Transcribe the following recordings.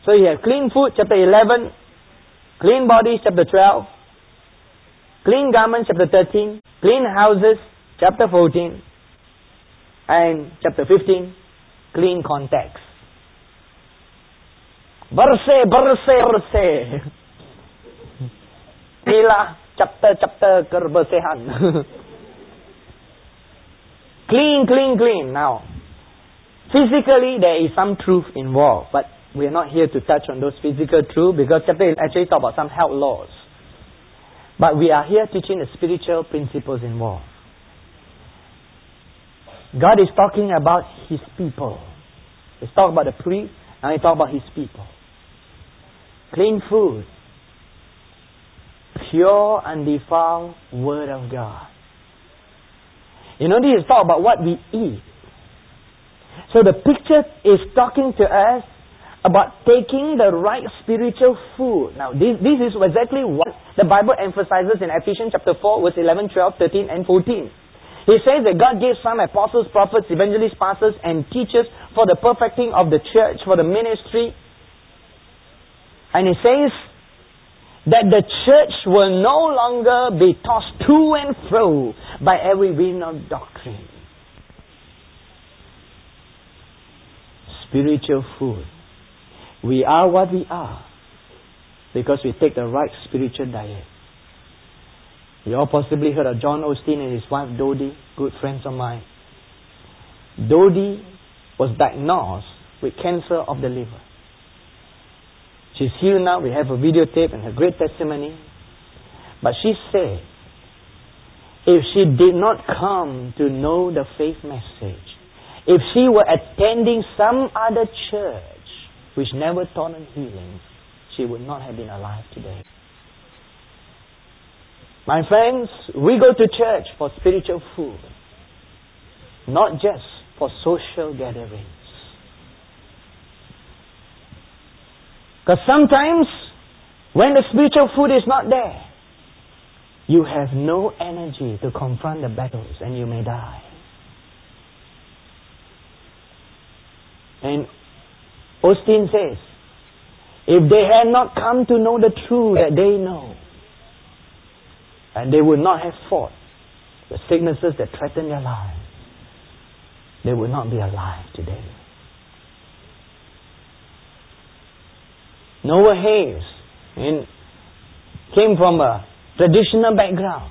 So you have clean food, chapter 11. Clean bodies, chapter 12. Clean garments, chapter 13. Clean houses, chapter 14. And chapter 15, clean context. Bersih. Inilah chapter kebersihan. Clean. Now, physically there is some truth involved, but we are not here to touch on those physical truths because chapter actually talk about some health laws. But we are here teaching the spiritual principles involved. God is talking about His people. He's talking about the priest, and He talk about His people. Clean food. Pure, undefiled Word of God. You know, this is talk about what we eat. So the picture is talking to us about taking the right spiritual food. Now, this is exactly what the Bible emphasizes in Ephesians chapter 4, verse 11, 12, 13, and 14. He says that God gave some apostles, prophets, evangelists, pastors, and teachers for the perfecting of the church, for the ministry. And He says that the church will no longer be tossed to and fro by every wind of doctrine. Spiritual food. We are what we are because we take the right spiritual diet. You all possibly heard of John Osteen and his wife Dodie, good friends of mine. Dodie was diagnosed with cancer of the liver. She's healed now. We have a videotape and a great testimony. But she said, if she did not come to know the faith message, if she were attending some other church which never taught on healing, she would not have been alive today. My friends, we go to church for spiritual food, not just for social gatherings. Because sometimes, when the spiritual food is not there, you have no energy to confront the battles and you may die. And Osteen says, if they had not come to know the truth that they know, and they would not have fought the sicknesses that threaten their lives, they would not be alive today. Noah Hayes came from a traditional background.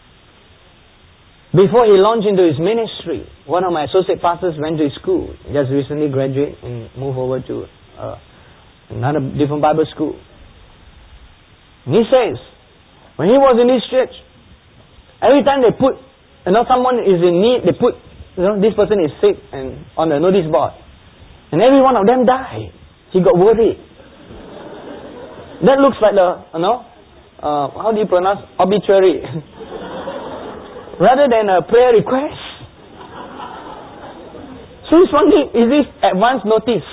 Before he launched into his ministry, one of my associate pastors went to his school. He just recently graduated and moved over to another different Bible school. And he says, when he was in this church, every time they put, someone is in need, they put, this person is sick and on the notice board. And every one of them died. He got worried. That looks like how do you pronounce obituary? Rather than a prayer request. So he's wondering, is this advance notice?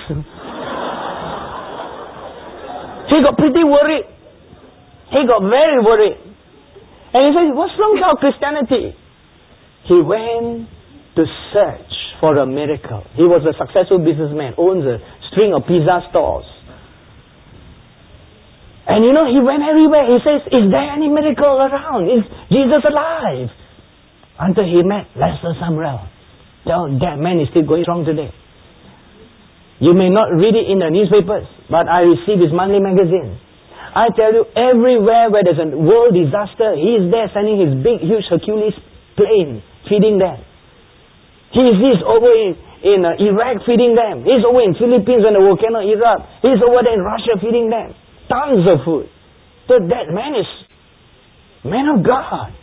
He got pretty worried. He got very worried. And he said, what's wrong with our Christianity? He went to search for a miracle. He was a successful businessman, owns a string of pizza stores. And he went everywhere. He says, is there any miracle around? Is Jesus alive? Until he met Lester Sumrall. That man is still going strong today. You may not read it in the newspapers, but I receive his monthly magazine. I tell you, everywhere where there's a world disaster, he is there sending his big, huge Hercules plane, feeding them. He's over in Iraq feeding them. He's over in Philippines when the volcano erupts. He's over there in Russia feeding them. Tons of food. So that man is man of God.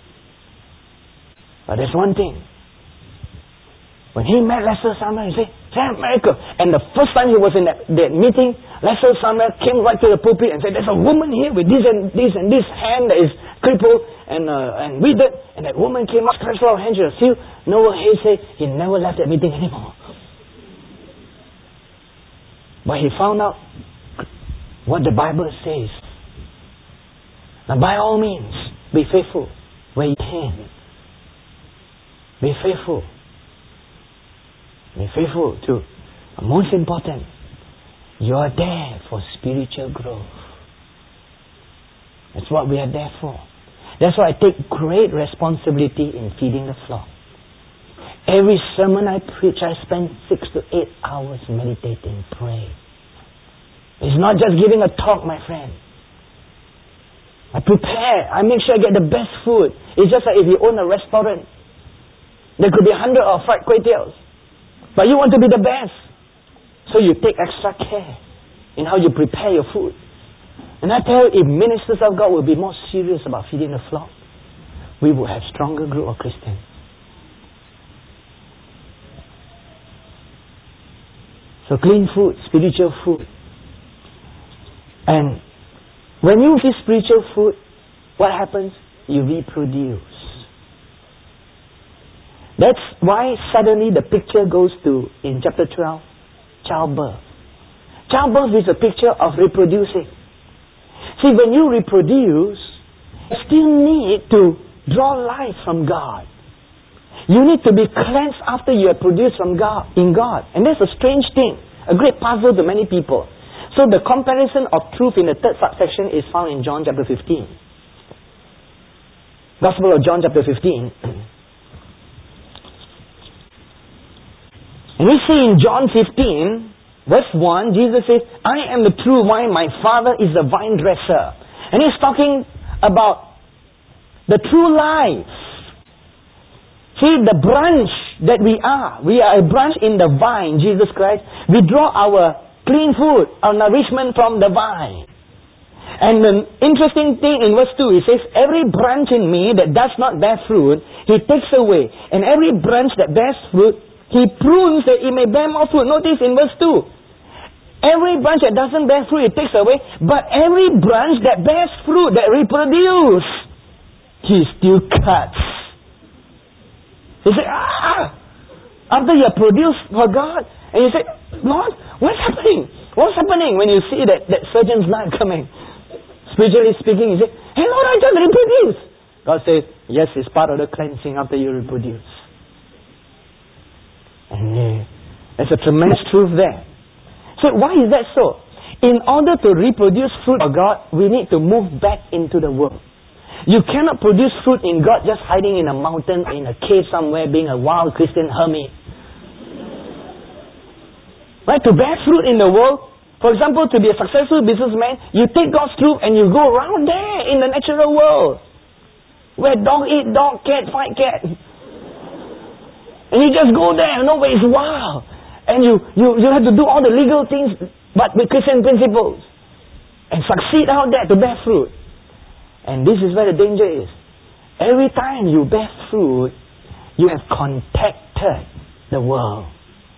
But there's one thing. When he met Lester Sumrall, he said, Sam, miracle. And the first time he was in that meeting, Lester Sumrall came right to the pulpit and said, there's a woman here with this and this and this hand that is crippled and withered. And that woman came up, stretched out her hand to the field. Noah Hayes said he never left that meeting anymore. But he found out what the Bible says. Now by all means, be faithful where you can. Be faithful. Be faithful to. Most important, You are there for spiritual growth. That's what we are there for. That's why I take great responsibility in feeding the flock. Every sermon I preach, I spend 6 to 8 hours meditating, praying. It's not just giving a talk, my friend. I prepare. I make sure I get the best food. It's just like if you own a restaurant. There could be 100 of fried kway teows. But you want to be the best. So you take extra care in how you prepare your food. And I tell you, if ministers of God will be more serious about feeding the flock, we will have stronger group of Christians. So clean food, spiritual food. And when you eat spiritual food, what happens? You reproduce. That's why suddenly the picture goes to, in chapter 12, childbirth. Childbirth is a picture of reproducing. See, when you reproduce, you still need to draw life from God. You need to be cleansed after you are produced from God, in God. And that's a strange thing, a great puzzle to many people. So the comparison of truth in the third subsection is found in John chapter 15. Gospel of John chapter 15. And we see in John 15, verse 1, Jesus says, I am the true vine, my Father is the vine dresser. And he's talking about the true life. See, the branch that we are a branch in the vine, Jesus Christ. We draw our clean food, our nourishment from the vine. And the interesting thing in verse 2, he says, every branch in me that does not bear fruit, he takes away. And every branch that bears fruit, he prunes that it may bear more fruit. Notice in verse 2, every branch that doesn't bear fruit, he takes away. But every branch that bears fruit, that reproduces, he still cuts. You say, after you are produced for God, and you say, Lord, what's happening? What's happening when you see that surgeon's knife coming? Spiritually speaking, you say, hey Lord, I just reproduce. God says, yes, it's part of the cleansing after you reproduce. And there's a tremendous truth there. So why is that so? In order to reproduce fruit of God, we need to move back into the world. You cannot produce fruit in God just hiding in a mountain, in a cave somewhere, being a wild Christian hermit. Right? To bear fruit in the world, for example, to be a successful businessman, you take God's truth and you go around there in the natural world. Where dog eat dog, cat fight cat. And you just go there, where it's wild. And you have to do all the legal things, but with Christian principles. And succeed out there to bear fruit. And this is where the danger is. Every time you bear fruit, you have contacted the world.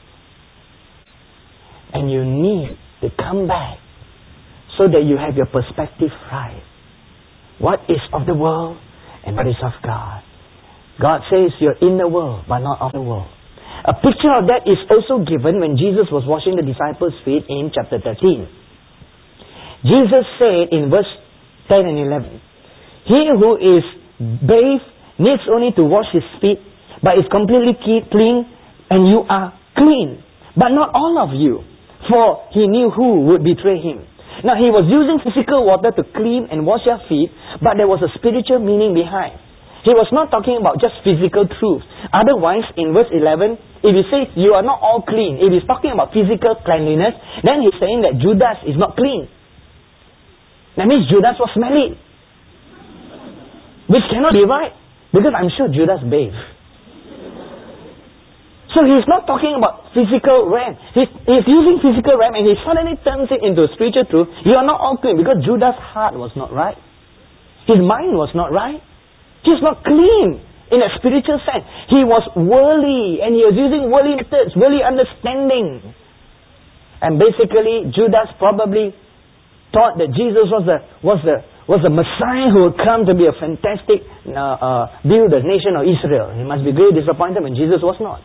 And you need to come back so that you have your perspective right. What is of the world and what is of God? God says you're in the world but not of the world. A picture of that is also given when Jesus was washing the disciples' feet in chapter 13. Jesus said in verse 10 and 11, he who is bathed needs only to wash his feet, but is completely clean, and you are clean. But not all of you, for he knew who would betray him. Now he was using physical water to clean and wash your feet, but there was a spiritual meaning behind. He was not talking about just physical truth. Otherwise, in verse 11, if he says you are not all clean, if he's talking about physical cleanliness, then he's saying that Judas is not clean. That means Judas was smelly. Which cannot be right, because I'm sure Judas bathed. So he's not talking about physical realm. He's using physical realm and he suddenly turns it into a spiritual truth. You are not all clean because Judas' heart was not right. His mind was not right. He's not clean in a spiritual sense. He was worldly and he was using worldly methods, worldly understanding. And basically Judas probably thought that Jesus was the Messiah who would come to be a fantastic, build the nation of Israel. He must be very disappointed when Jesus was not.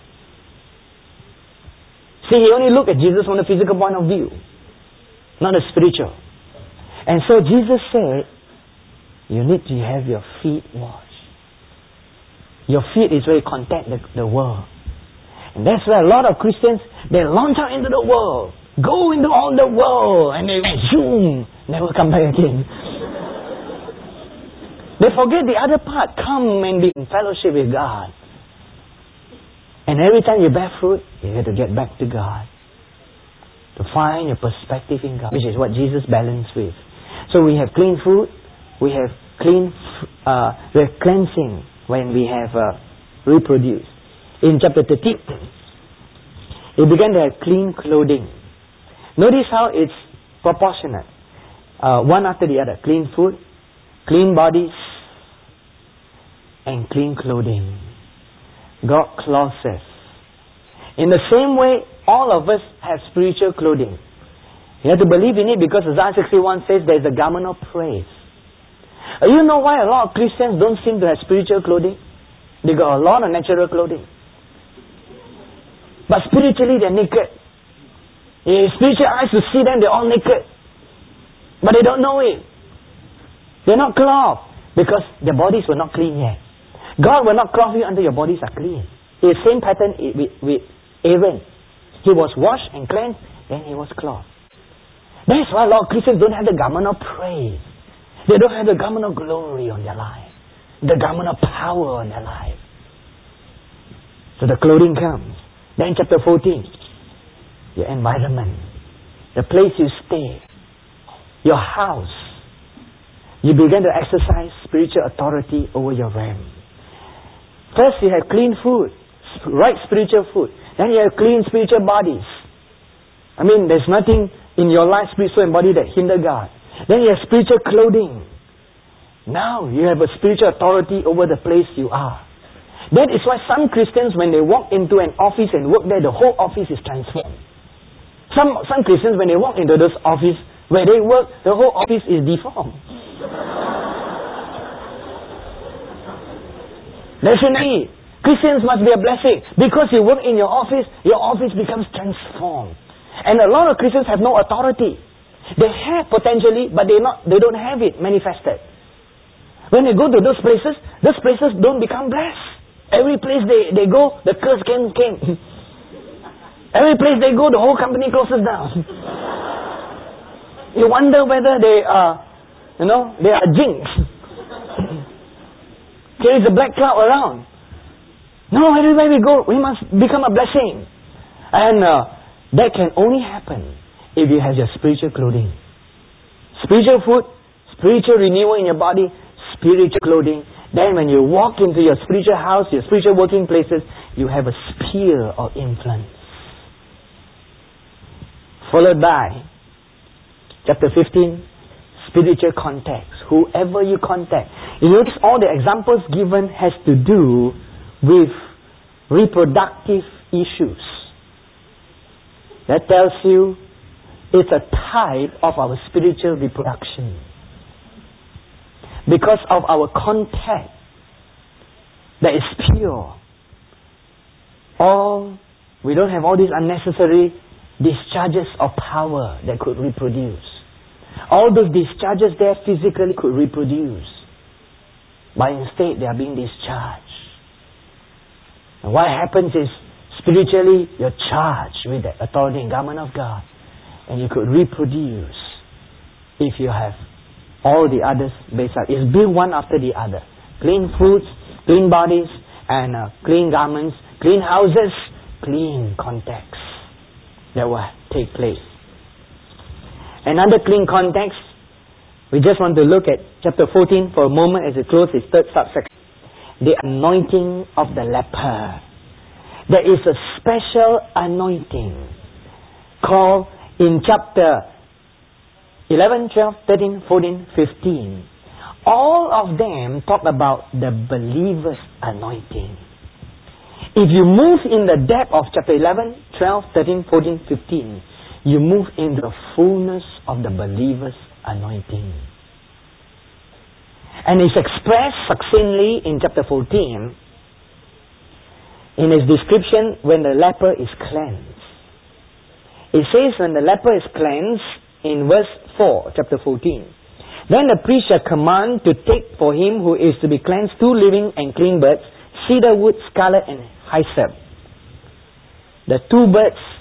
See, he only looked at Jesus from the physical point of view, not the spiritual. And so Jesus said, you need to have your feet washed. Your feet is where you contact the world. And that's where a lot of Christians, they launch out into the world. Go into all the world. And they went, zoom, never come back again. They forget the other part. Come and be in fellowship with God. And every time you bear fruit, you have to get back to God. To find your perspective in God, which is what Jesus balanced with. So we have clean fruit, we have cleansing when we have reproduced. In chapter 13, it began to have clean clothing. Notice how it's proportionate. One after the other. Clean food, clean bodies, and clean clothing. God clothes us. In the same way, all of us have spiritual clothing. You have to believe in it because Isaiah 61 says there is a garment of praise. You know why a lot of Christians don't seem to have spiritual clothing? They got a lot of natural clothing. But spiritually they're naked. Spiritual eyes to see them, they're all naked. But they don't know it. They're not clothed because their bodies were not clean yet. God will not clothe you until your bodies are clean. It's the same pattern with Aaron. He was washed and cleansed, then he was clothed. That's why a lot of Christians don't have the garment of praise. They don't have the garment of glory on their life. The garment of power on their life. So the clothing comes. Then chapter 14. Your environment. The place you stay. Your house. You begin to exercise spiritual authority over your realm. First you have clean food. Right spiritual food. Then you have clean spiritual bodies. I mean, there's nothing in your life, spiritual and body, that hinder God. Then you have spiritual clothing. Now you have a spiritual authority over the place you are. That is why some Christians, when they walk into an office and work there, the whole office is transformed. Some Christians, when they walk into this office where they work, the whole office is deformed. Definitely, Christians must be a blessing. Because you work in your office becomes transformed. And a lot of Christians have no authority. They have potentially, but they don't have it manifested. When they go to those places don't become blessed. Every place they go, the curse came. Every place they go, the whole company closes down. You wonder whether they are jinxed. There is a black cloud around. No, everywhere we go, we must become a blessing. And that can only happen if you have your spiritual clothing. Spiritual food, spiritual renewal in your body, spiritual clothing. Then when you walk into your spiritual house, your spiritual working places, you have a sphere of influence. Followed by chapter 15, spiritual context. Whoever you contact. You notice all the examples given has to do with reproductive issues. That tells you it's a type of our spiritual reproduction. Because of our contact that is pure. We don't have all these unnecessary discharges of power that could reproduce. All those discharges there physically could reproduce. But instead they are being discharged. And what happens is, spiritually you're charged with the authority and garment of God. And you could reproduce if you have all the others based out. It's built one after the other. Clean fruits, clean bodies, and clean garments, clean houses, clean contacts that will take place. Another clean context, we just want to look at chapter 14 for a moment as it closes its third subsection. The anointing of the leper. There is a special anointing called in chapter 11, 12, 13, 14, 15. All of them talk about the believer's anointing. If you move in the depth of chapter 11, 12, 13, 14, 15, you move into the fullness of the believer's anointing. And it's expressed succinctly in chapter 14 in its description when the leper is cleansed. It says when the leper is cleansed in verse 4, chapter 14. Then the priest shall command to take for him who is to be cleansed 2 living and clean birds, cedar wood, scarlet and hyssop. The 2 birds